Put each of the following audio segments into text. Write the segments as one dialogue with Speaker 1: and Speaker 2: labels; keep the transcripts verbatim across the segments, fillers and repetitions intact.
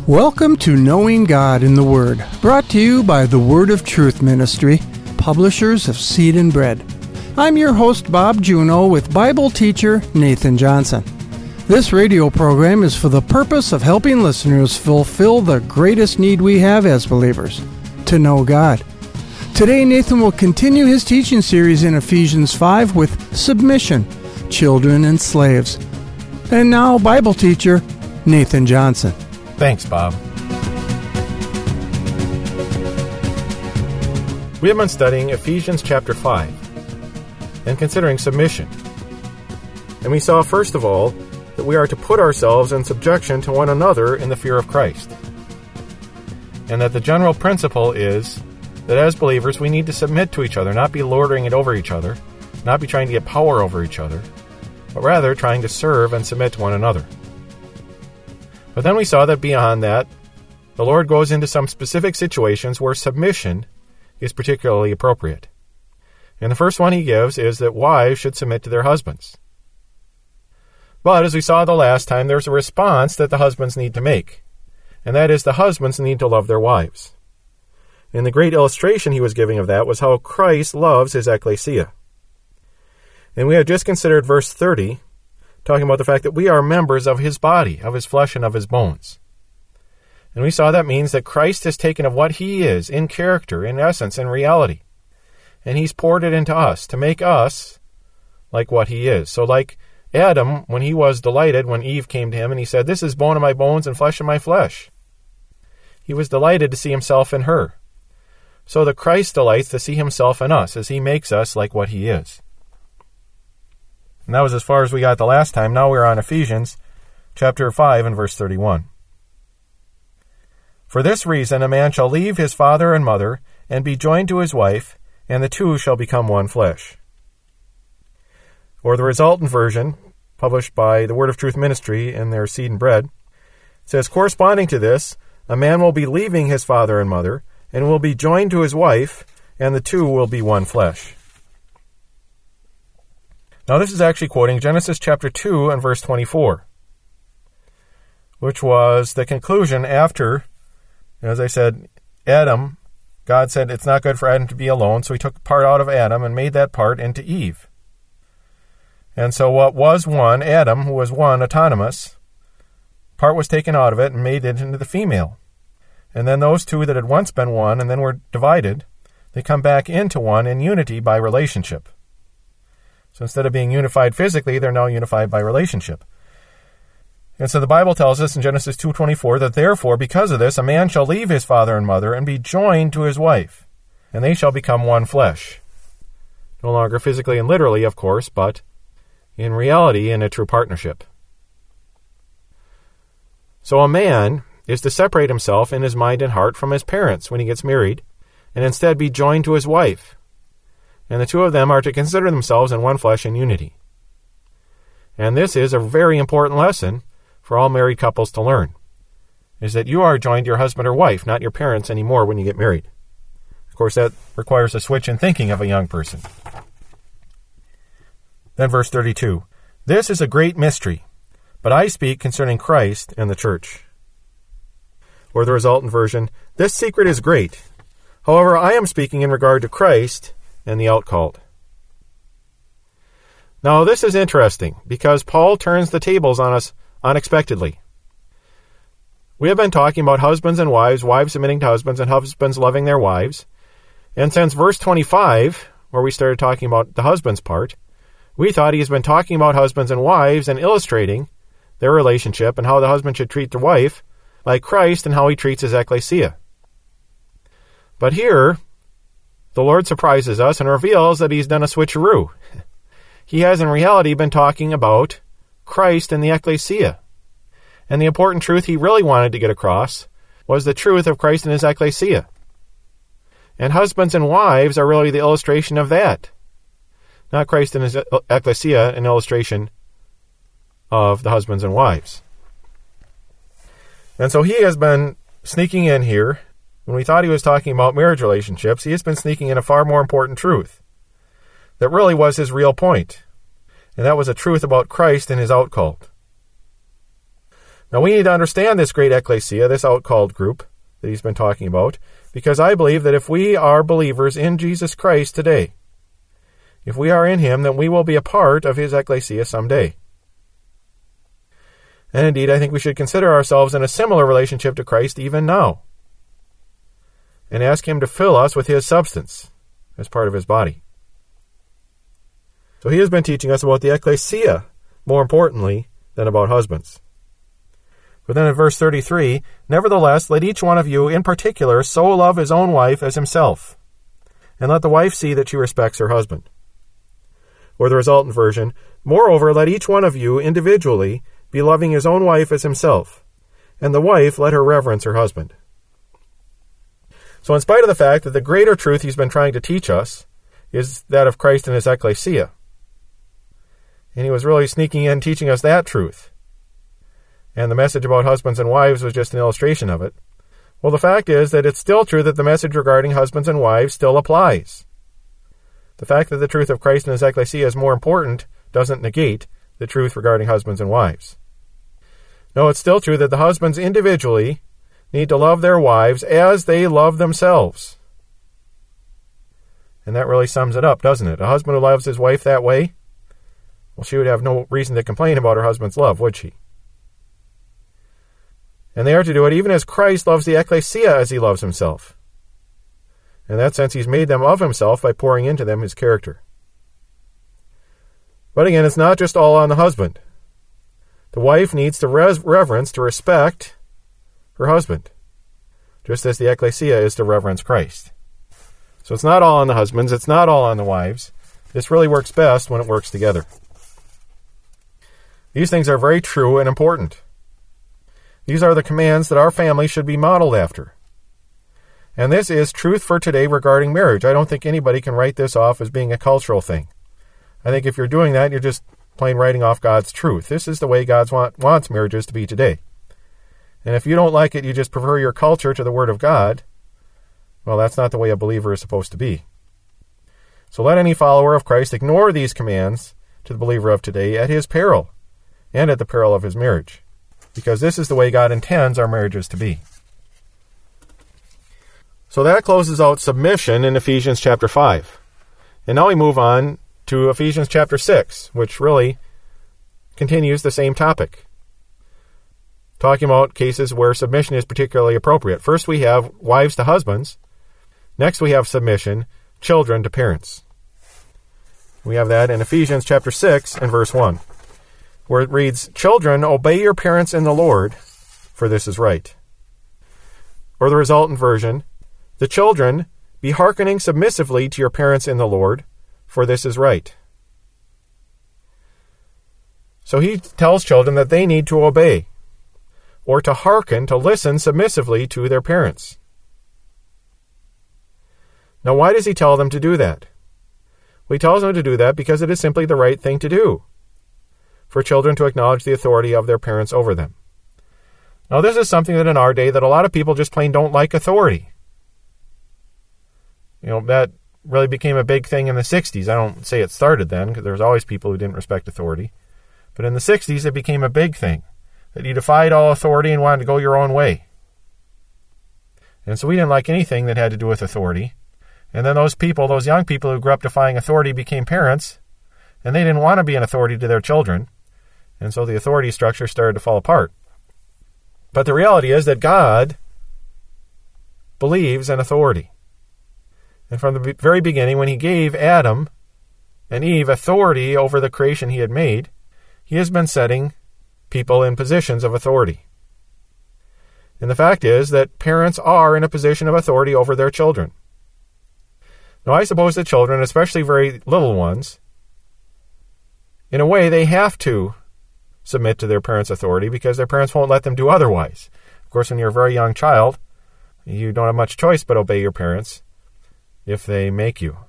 Speaker 1: Welcome to Knowing God in the Word, brought to you by the Word of Truth Ministry, publishers of Seed and Bread. I'm your host, Bob Juneau, with Bible teacher Nathan Johnson. This radio program is for the purpose of helping listeners fulfill the greatest need we have as believers, to know God. Today, Nathan will continue his teaching series in Ephesians five with Submission, Children and Slaves. And now, Bible teacher Nathan Johnson.
Speaker 2: Thanks, Bob. We have been studying Ephesians chapter five and considering submission. And we saw, first of all, that we are to put ourselves in subjection to one another in the fear of Christ. And that the general principle is that as believers we need to submit to each other, not be lording it over each other, not be trying to get power over each other, but rather trying to serve and submit to one another. But then we saw that beyond that, the Lord goes into some specific situations where submission is particularly appropriate. And the first one he gives is that wives should submit to their husbands. But as we saw the last time, there's a response that the husbands need to make, and that is the husbands need to love their wives. And the great illustration he was giving of that was how Christ loves his ecclesia. And we have just considered verse thirty, talking about the fact that we are members of his body, of his flesh and of his bones. And we saw that means that Christ has taken of what he is in character, in essence, in reality, and he's poured it into us to make us like what he is. So like Adam, when he was delighted when Eve came to him and he said, "This is bone of my bones and flesh of my flesh," he was delighted to see himself in her. So that Christ delights to see himself in us as he makes us like what he is. And that was as far as we got the last time. Now we're on Ephesians chapter five and verse thirty-one. "For this reason a man shall leave his father and mother, and be joined to his wife, and the two shall become one flesh." Or the resultant version, published by the Word of Truth Ministry in their Seed and Bread, says, "Corresponding to this, a man will be leaving his father and mother, and will be joined to his wife, and the two will be one flesh." Now this is actually quoting Genesis chapter two and verse twenty-four, which was the conclusion after, as I said, Adam, God said it's not good for Adam to be alone, so he took part out of Adam and made that part into Eve. And so what was one, Adam, who was one, autonomous, part was taken out of it and made it into the female. And then those two that had once been one and then were divided, they come back into one in unity by relationship. So instead of being unified physically, they're now unified by relationship. And so the Bible tells us in Genesis two twenty-four that therefore, because of this, a man shall leave his father and mother and be joined to his wife, and they shall become one flesh. No longer physically and literally, of course, but in reality in a true partnership. So a man is to separate himself in his mind and heart from his parents when he gets married, and instead be joined to his wife. And the two of them are to consider themselves in one flesh in unity. And this is a very important lesson for all married couples to learn, is that you are joined to your husband or wife, not your parents anymore when you get married. Of course, that requires a switch in thinking of a young person. Then verse thirty-two, "This is a great mystery, but I speak concerning Christ and the church." Or the resultant version, "This secret is great. However, I am speaking in regard to Christ and the outcalled." Now this is interesting because Paul turns the tables on us unexpectedly. We have been talking about husbands and wives, wives submitting to husbands, and husbands loving their wives. And since verse twenty-five, where we started talking about the husband's part, we thought he's been talking about husbands and wives and illustrating their relationship and how the husband should treat the wife like Christ and how he treats his ecclesia. But here, the Lord surprises us and reveals that he's done a switcheroo. He has in reality been talking about Christ and the ecclesia. And the important truth he really wanted to get across was the truth of Christ and his ecclesia. And husbands and wives are really the illustration of that. Not Christ and his ecclesia, an illustration of the husbands and wives. And so he has been sneaking in here. When we thought he was talking about marriage relationships, he has been sneaking in a far more important truth that really was his real point. And that was a truth about Christ and his outcalled. Now we need to understand this great ecclesia, this out-called group that he's been talking about, because I believe that if we are believers in Jesus Christ today, if we are in him, then we will be a part of his ecclesia someday. And indeed, I think we should consider ourselves in a similar relationship to Christ even now, and ask him to fill us with his substance as part of his body. So he has been teaching us about the ecclesia, more importantly than about husbands. But then in verse thirty-three, nevertheless, let each one of you in particular so love his own wife as himself, and let the wife see that she respects her husband. Or the resultant version, moreover, let each one of you individually be loving his own wife as himself, and the wife let her reverence her husband. So in spite of the fact that the greater truth he's been trying to teach us is that of Christ and his ecclesia, and he was really sneaking in teaching us that truth, and the message about husbands and wives was just an illustration of it, well, the fact is that it's still true that the message regarding husbands and wives still applies. The fact that the truth of Christ and his ecclesia is more important doesn't negate the truth regarding husbands and wives. No, it's still true that the husbands individually need to love their wives as they love themselves. And that really sums it up, doesn't it? A husband who loves his wife that way, well, she would have no reason to complain about her husband's love, would she? And they are to do it even as Christ loves the ecclesia as he loves himself. In that sense, he's made them of himself by pouring into them his character. But again, it's not just all on the husband. The wife needs to res- reverence, to respect her husband, just as the ecclesia is to reverence Christ. So it's not all on the husbands, it's not all on the wives. This really works best when it works together. These things are very true and important. These are the commands that our family should be modeled after. And this is truth for today regarding marriage. I don't think anybody can write this off as being a cultural thing. I think if you're doing that, you're just plain writing off God's truth. This is the way God want, wants marriages to be today. And if you don't like it, you just prefer your culture to the Word of God, well, that's not the way a believer is supposed to be. So let any follower of Christ ignore these commands to the believer of today at his peril and at the peril of his marriage, because this is the way God intends our marriages to be. So that closes out submission in Ephesians chapter five. And now we move on to Ephesians chapter six, which really continues the same topic, talking about cases where submission is particularly appropriate. First we have wives to husbands. Next we have submission, children to parents. We have that in Ephesians chapter six and verse one, where it reads, "Children, obey your parents in the Lord, for this is right." Or the resultant version, "The children, be hearkening submissively to your parents in the Lord, for this is right." So he tells children that they need to obey, or to hearken, to listen submissively to their parents. Now, why does he tell them to do that? Well, he tells them to do that because it is simply the right thing to do, for children to acknowledge the authority of their parents over them. Now, this is something that in our day that a lot of people just plain don't like authority. You know, that really became a big thing in the sixties. I don't say it started then, because there was always people who didn't respect authority. But in the sixties, it became a big thing, that you defied all authority and wanted to go your own way. And so we didn't like anything that had to do with authority. And then those people, those young people who grew up defying authority became parents, and they didn't want to be an authority to their children. And so the authority structure started to fall apart. But the reality is that God believes in authority. And from the very beginning, when he gave Adam and Eve authority over the creation he had made, he has been setting people in positions of authority. And the fact is that parents are in a position of authority over their children. Now, I suppose that children, especially very little ones, in a way, they have to submit to their parents' authority because their parents won't let them do otherwise. Of course, when you're a very young child, you don't have much choice but obey your parents if they make you.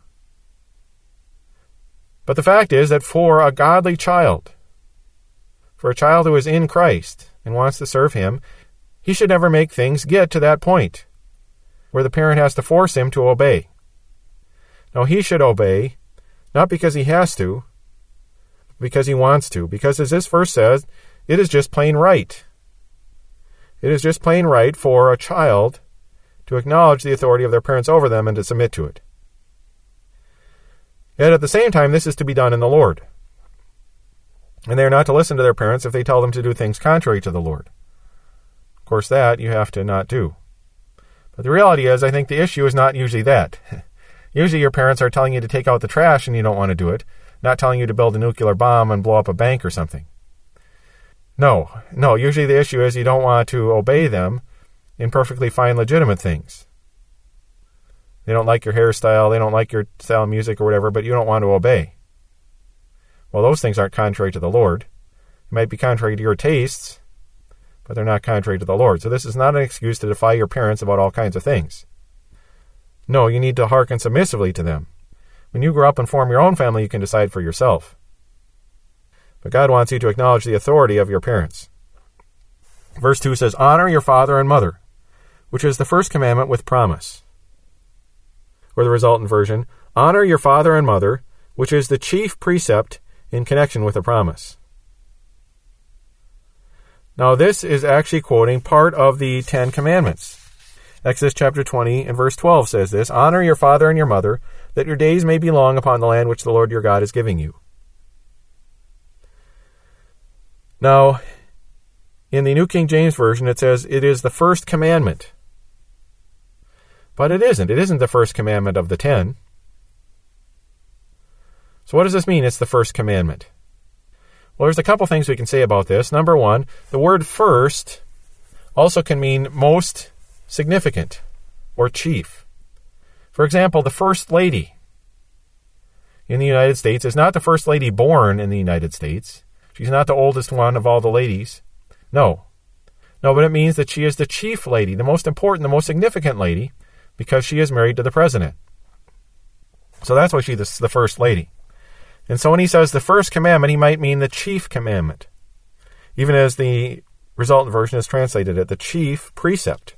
Speaker 2: But the fact is that for a godly child, for a child who is in Christ and wants to serve him, he should never make things get to that point where the parent has to force him to obey. Now, he should obey, not because he has to, but because he wants to. Because as this verse says, it is just plain right. It is just plain right for a child to acknowledge the authority of their parents over them and to submit to it. Yet at the same time, this is to be done in the Lord. And they are not to listen to their parents if they tell them to do things contrary to the Lord. Of course, that you have to not do. But the reality is, I think the issue is not usually that. Usually your parents are telling you to take out the trash and you don't want to do it, not telling you to build a nuclear bomb and blow up a bank or something. No, no, usually the issue is you don't want to obey them in perfectly fine, legitimate things. They don't like your hairstyle, they don't like your style of music or whatever, but you don't want to obey. Well, those things aren't contrary to the Lord. They might be contrary to your tastes, but they're not contrary to the Lord. So this is not an excuse to defy your parents about all kinds of things. No, you need to hearken submissively to them. When you grow up and form your own family, you can decide for yourself. But God wants you to acknowledge the authority of your parents. Verse two says, "Honor your father and mother, which is the first commandment with promise." Or the resultant version, "Honor your father and mother, which is the chief precept in connection with a promise." Now this is actually quoting part of the Ten Commandments. Exodus chapter twenty and verse twelve says this, "Honor your father and your mother, that your days may be long upon the land which the Lord your God is giving you." Now, in the New King James Version, it says it is the first commandment. But it isn't. It isn't the first commandment of the ten. So what does this mean, it's the first commandment? Well, there's a couple things we can say about this. Number one, the word first also can mean most significant or chief. For example, the First Lady in the United States is not the First Lady born in the United States. She's not the oldest one of all the ladies. No. No, but it means that she is the chief lady, the most important, the most significant lady, because she is married to the president. So that's why she's the First Lady. And so when he says the first commandment, he might mean the chief commandment, even as the resultant version is translated it, the chief precept.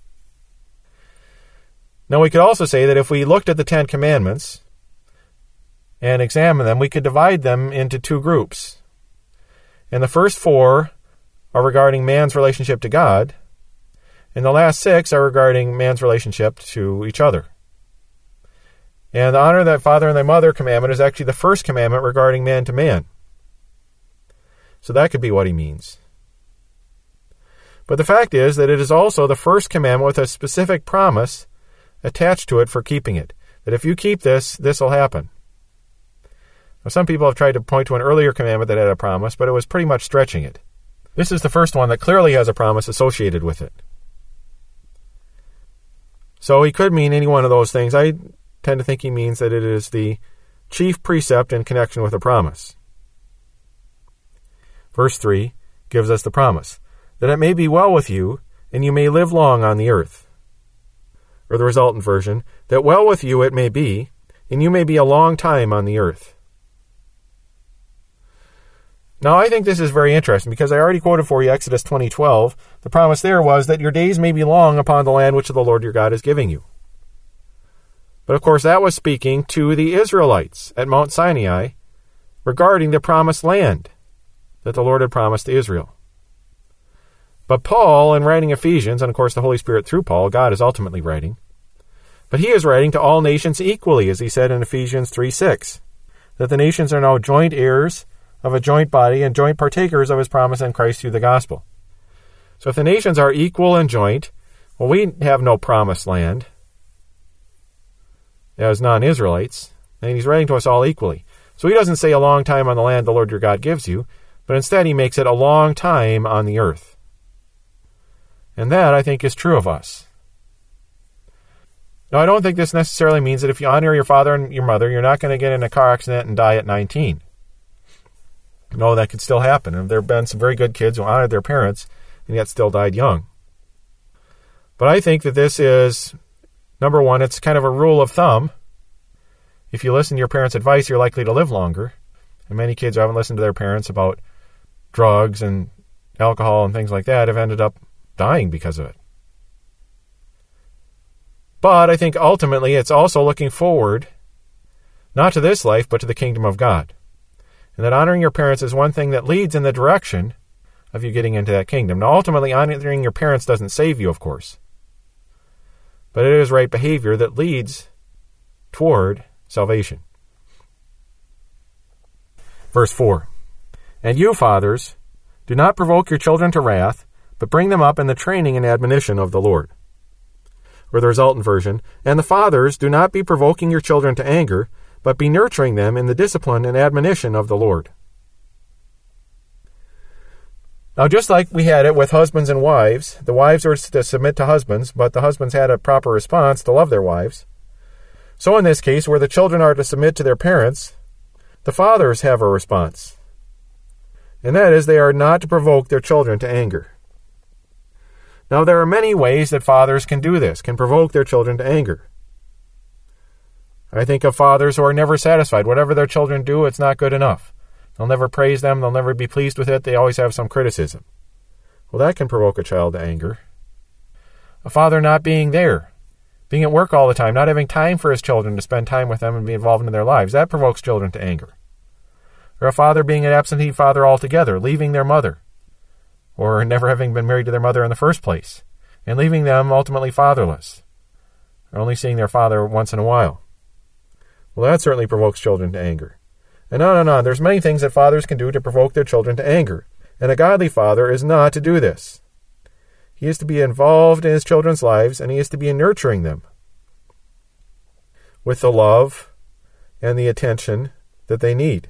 Speaker 2: Now we could also say that if we looked at the Ten Commandments and examined them, we could divide them into two groups. And the first four are regarding man's relationship to God, and the last six are regarding man's relationship to each other. And the honor thy father and thy mother commandment is actually the first commandment regarding man to man. So that could be what he means. But the fact is that it is also the first commandment with a specific promise attached to it for keeping it. That if you keep this, this will happen. Now, some people have tried to point to an earlier commandment that had a promise, but it was pretty much stretching it. This is the first one that clearly has a promise associated with it. So he could mean any one of those things. I tend to think he means that it is the chief precept in connection with a promise. Verse three gives us the promise, that it may be well with you, and you may live long on the earth. Or the resultant version, that well with you it may be, and you may be a long time on the earth. Now I think this is very interesting, because I already quoted for you Exodus twenty twelve. The promise there was that your days may be long upon the land which the Lord your God is giving you. But of course that was speaking to the Israelites at Mount Sinai regarding the promised land that the Lord had promised to Israel. But Paul, in writing Ephesians, and of course the Holy Spirit through Paul, God is ultimately writing, but he is writing to all nations equally, as he said in Ephesians three six, that the nations are now joint heirs of a joint body and joint partakers of his promise in Christ through the gospel. So if the nations are equal and joint, well, we have no promised land as non-Israelites, and he's writing to us all equally. So he doesn't say a long time on the land the Lord your God gives you, but instead he makes it a long time on the earth. And that, I think, is true of us. Now, I don't think this necessarily means that if you honor your father and your mother, you're not going to get in a car accident and die at nineteen. No, that could still happen. And there have been some very good kids who honored their parents and yet still died young. But I think that this is, number one, it's kind of a rule of thumb. If you listen to your parents' advice, you're likely to live longer. And many kids who haven't listened to their parents about drugs and alcohol and things like that have ended up dying because of it. But I think ultimately it's also looking forward, not to this life, but to the kingdom of God. And that honoring your parents is one thing that leads in the direction of you getting into that kingdom. Now, ultimately, honoring your parents doesn't save you, of course. But it is right behavior that leads toward salvation. Verse four. And you, fathers, do not provoke your children to wrath, but bring them up in the training and admonition of the Lord. Or the resultant version, and the fathers, do not be provoking your children to anger, but be nurturing them in the discipline and admonition of the Lord. Now, just like we had it with husbands and wives, the wives were to submit to husbands, but the husbands had a proper response to love their wives. So in this case, where the children are to submit to their parents, the fathers have a response. And that is, they are not to provoke their children to anger. Now, there are many ways that fathers can do this, can provoke their children to anger. I think of fathers who are never satisfied. Whatever their children do, it's not good enough. They'll never praise them. They'll never be pleased with it. They always have some criticism. Well, that can provoke a child to anger. A father not being there, being at work all the time, not having time for his children to spend time with them and be involved in their lives, that provokes children to anger. Or a father being an absentee father altogether, leaving their mother, or never having been married to their mother in the first place, and leaving them ultimately fatherless, or only seeing their father once in a while. Well, that certainly provokes children to anger. And on and on. There's many things that fathers can do to provoke their children to anger. And a godly father is not to do this. He is to be involved in his children's lives, and he is to be nurturing them with the love and the attention that they need.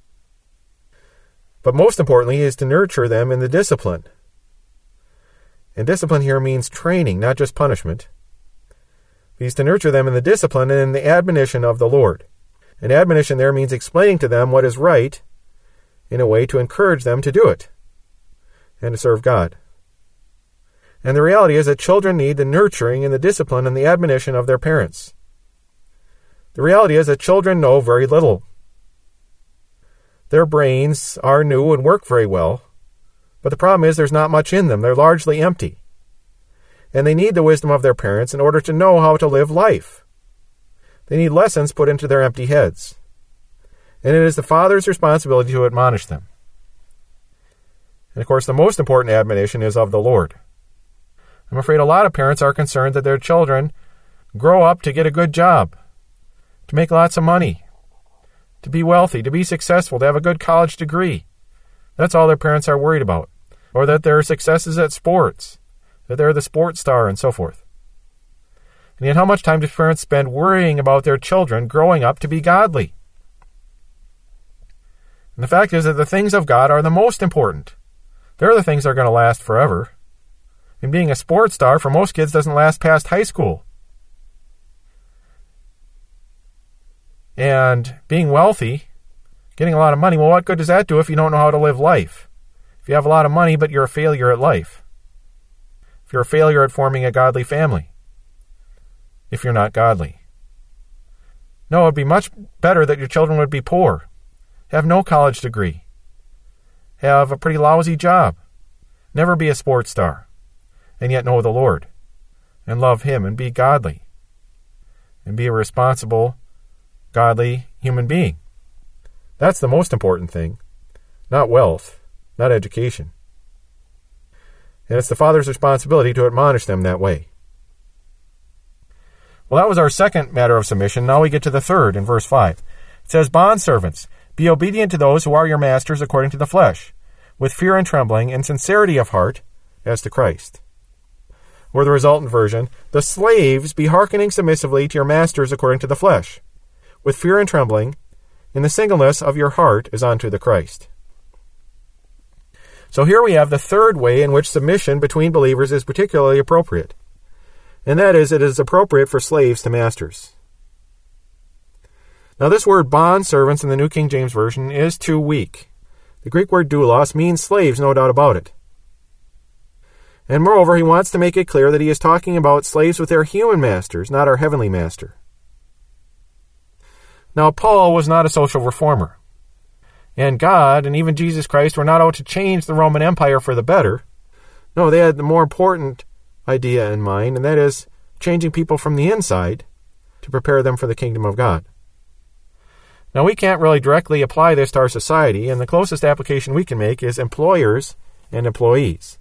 Speaker 2: But most importantly, he is to nurture them in the discipline. And discipline here means training, not just punishment. He is to nurture them in the discipline and in the admonition of the Lord. And admonition there means explaining to them what is right in a way to encourage them to do it and to serve God. And the reality is that children need the nurturing and the discipline and the admonition of their parents. The reality is that children know very little. Their brains are new and work very well, but the problem is there's not much in them. They're largely empty. And they need the wisdom of their parents in order to know how to live life. They need lessons put into their empty heads. And it is the father's responsibility to admonish them. And of course, the most important admonition is of the Lord. I'm afraid a lot of parents are concerned that their children grow up to get a good job, to make lots of money, to be wealthy, to be successful, to have a good college degree. That's all their parents are worried about. Or that their successes at sports, that they're the sports star and so forth. And yet how much time do parents spend worrying about their children growing up to be godly? And the fact is that the things of God are the most important. They're the things that are going to last forever. And being a sports star for most kids doesn't last past high school. And being wealthy, getting a lot of money, well, what good does that do if you don't know how to live life? If you have a lot of money, but you're a failure at life. If you're a failure at forming a godly family. If you're not godly. No, it would be much better that your children would be poor, have no college degree, have a pretty lousy job, never be a sports star, and yet know the Lord, and love Him, and be godly, and be a responsible, godly human being. That's the most important thing, not wealth, not education. And it's the father's responsibility to admonish them that way. Well, that was our second matter of submission. Now we get to the third in verse five. It says, Bondservants, be obedient to those who are your masters according to the flesh, with fear and trembling and sincerity of heart, as to Christ. Or the resultant version, the slaves, be hearkening submissively to your masters according to the flesh, with fear and trembling, in the singleness of your heart as unto the Christ. So here we have the third way in which submission between believers is particularly appropriate. And that is, it is appropriate for slaves to masters. Now this word bondservants in the New King James Version is too weak. The Greek word doulos means slaves, no doubt about it. And moreover, he wants to make it clear that he is talking about slaves with their human masters, not our heavenly master. Now Paul was not a social reformer. And God, and even Jesus Christ, were not out to change the Roman Empire for the better. No, they had the more important idea in mind, and that is changing people from the inside to prepare them for the kingdom of God. Now, we can't really directly apply this to our society, and the closest application we can make is employers and employees.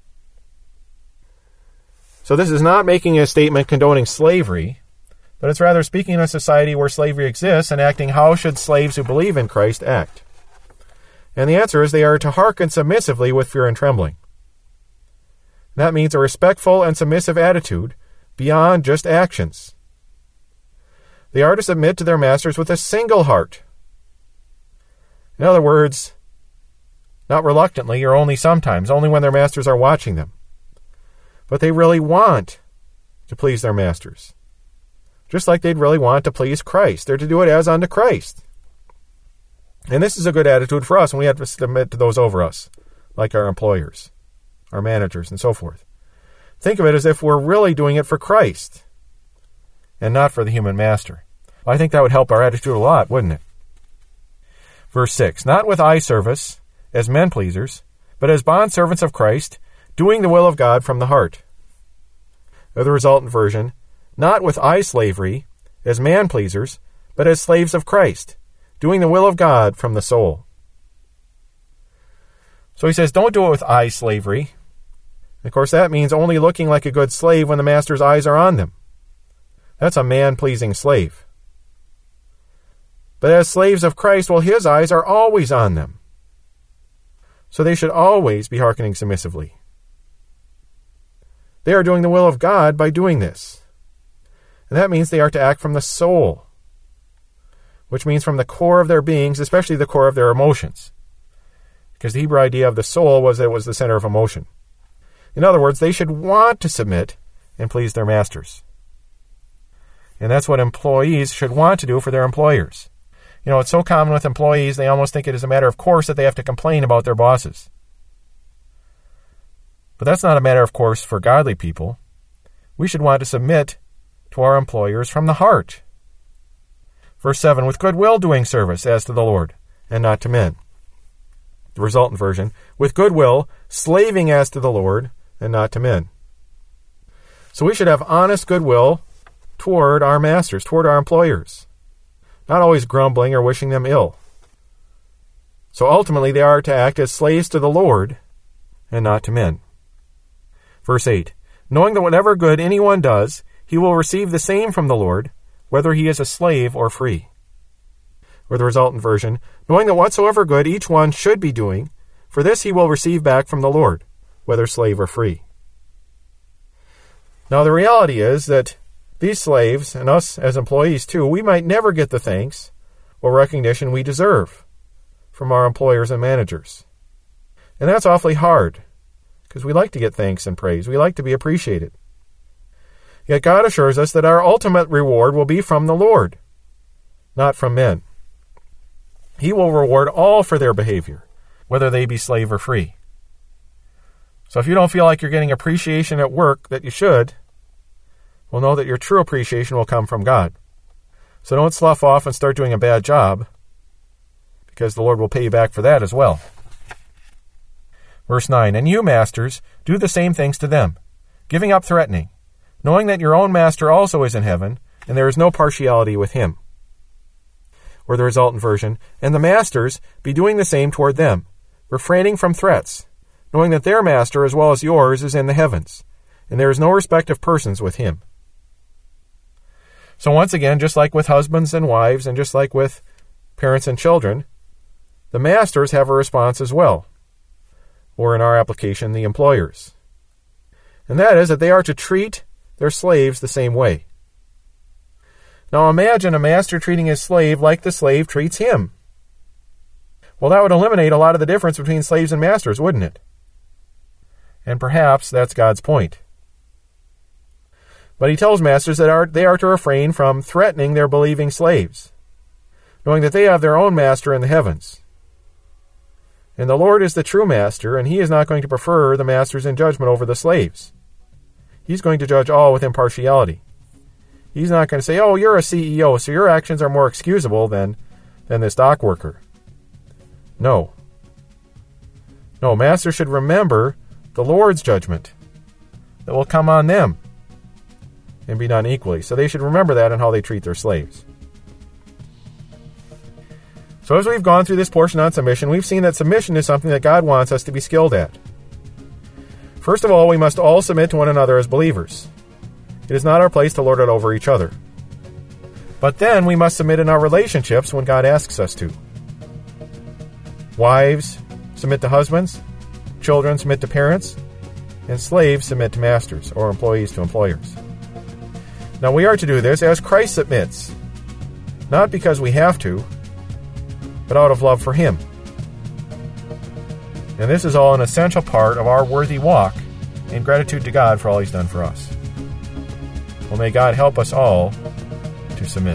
Speaker 2: So this is not making a statement condoning slavery, but it's rather speaking in a society where slavery exists and acting how should slaves who believe in Christ act. And the answer is they are to hearken submissively with fear and trembling. That means a respectful and submissive attitude beyond just actions. They are to submit to their masters with a single heart. In other words, not reluctantly or only sometimes, only when their masters are watching them. But they really want to please their masters. Just like they'd really want to please Christ. They're to do it as unto Christ. And this is a good attitude for us when we have to submit to those over us, like our employers, our managers, and so forth. Think of it as if we're really doing it for Christ and not for the human master. Well, I think that would help our attitude a lot, wouldn't it? Verse six, not with eye service, as men pleasers, but as bondservants of Christ, doing the will of God from the heart. Or the resultant version, not with eye slavery, as man pleasers, but as slaves of Christ, doing the will of God from the soul. So he says, don't do it with eye slavery. Of course, that means only looking like a good slave when the master's eyes are on them. That's a man-pleasing slave. But as slaves of Christ, well, his eyes are always on them. So they should always be hearkening submissively. They are doing the will of God by doing this. And that means they are to act from the soul, which means from the core of their beings, especially the core of their emotions. Because the Hebrew idea of the soul was that it was the center of emotion. In other words, they should want to submit and please their masters. And that's what employees should want to do for their employers. You know, it's so common with employees, they almost think it is a matter of course that they have to complain about their bosses. But that's not a matter of course for godly people. We should want to submit to our employers from the heart. Verse seven, with goodwill doing service as to the Lord, and not to men. The resultant version, with goodwill, slaving as to the Lord, and not to men. So we should have honest goodwill toward our masters, toward our employers, not always grumbling or wishing them ill. So ultimately they are to act as slaves to the Lord, and not to men. Verse eight, knowing that whatever good anyone does, he will receive the same from the Lord, whether he is a slave or free. Or the resultant version, knowing that whatsoever good each one should be doing, for this he will receive back from the Lord, whether slave or free. Now the reality is that these slaves, and us as employees too, we might never get the thanks or recognition we deserve from our employers and managers. And that's awfully hard, because we like to get thanks and praise. We like to be appreciated. Yet God assures us that our ultimate reward will be from the Lord, not from men. He will reward all for their behavior, whether they be slave or free. So if you don't feel like you're getting appreciation at work that you should, well, know that your true appreciation will come from God. So don't slough off and start doing a bad job, because the Lord will pay you back for that as well. Verse nine, and you, masters, do the same things to them, giving up threatening, knowing that your own master also is in heaven, and there is no partiality with him. Or the resultant version, and the masters be doing the same toward them, refraining from threats, knowing that their master as well as yours is in the heavens, and there is no respect of persons with him. So once again, just like with husbands and wives, and just like with parents and children, the masters have a response as well, or in our application, the employers. And that is that they are to treat their slaves the same way. Now imagine a master treating his slave like the slave treats him. Well, that would eliminate a lot of the difference between slaves and masters, wouldn't it? And perhaps that's God's point. But he tells masters that are, they are to refrain from threatening their believing slaves, knowing that they have their own master in the heavens. And the Lord is the true master, and he is not going to prefer the masters in judgment over the slaves. He's going to judge all with impartiality. He's not going to say, oh, you're a C E O, so your actions are more excusable than, than this dock worker. No. No, masters should remember the Lord's judgment that will come on them and be done equally. So they should remember that in how they treat their slaves. So as we've gone through this portion on submission, we've seen that submission is something that God wants us to be skilled at. First of all, we must all submit to one another as believers. It is not our place to lord it over each other. But then we must submit in our relationships when God asks us to. Wives, submit to husbands. Children, submit to parents. And slaves, submit to masters, or employees to employers. Now we are to do this as Christ submits, not because we have to, but out of love for Him. And this is all an essential part of our worthy walk in gratitude to God for all He's done for us. Well, may God help us all to submit.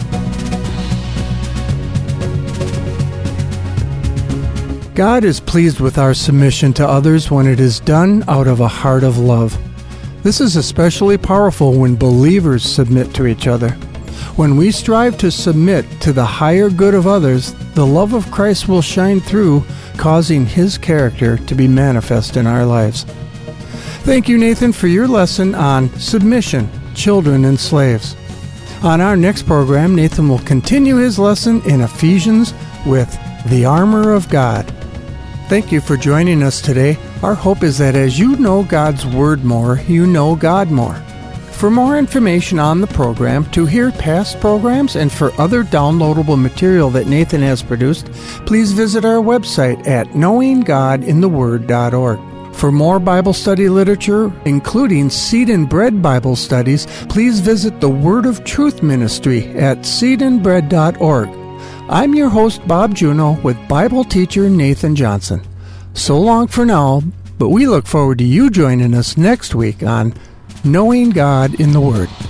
Speaker 1: God is pleased with our submission to others when it is done out of a heart of love. This is especially powerful when believers submit to each other. When we strive to submit to the higher good of others, the love of Christ will shine through, causing His character to be manifest in our lives. Thank you, Nathan, for your lesson on submission, children and slaves. On our next program, Nathan will continue his lesson in Ephesians with the armor of God. Thank you for joining us today. Our hope is that as you know God's Word more, you know God more. For more information on the program, to hear past programs, and for other downloadable material that Nathan has produced, please visit our website at knowing god in the word dot org. For more Bible study literature, including Seed and Bread Bible studies, please visit the Word of Truth Ministry at seed and bread dot org. I'm your host, Bob Juno, with Bible teacher Nathan Johnson. So long for now, but we look forward to you joining us next week on Knowing God in the Word.